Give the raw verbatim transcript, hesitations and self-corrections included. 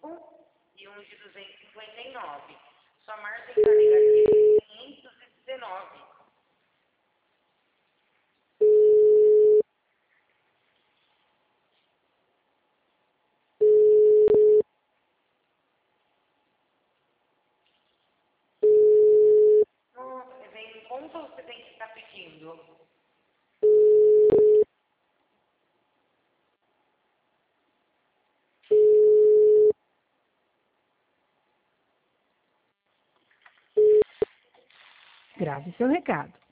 e um de duzentos e cinquenta e nove. Sua margem está negativa em quinhentos e dezenove. Nossa, você vem em conta ou você tem que estar pedindo? Grave seu recado.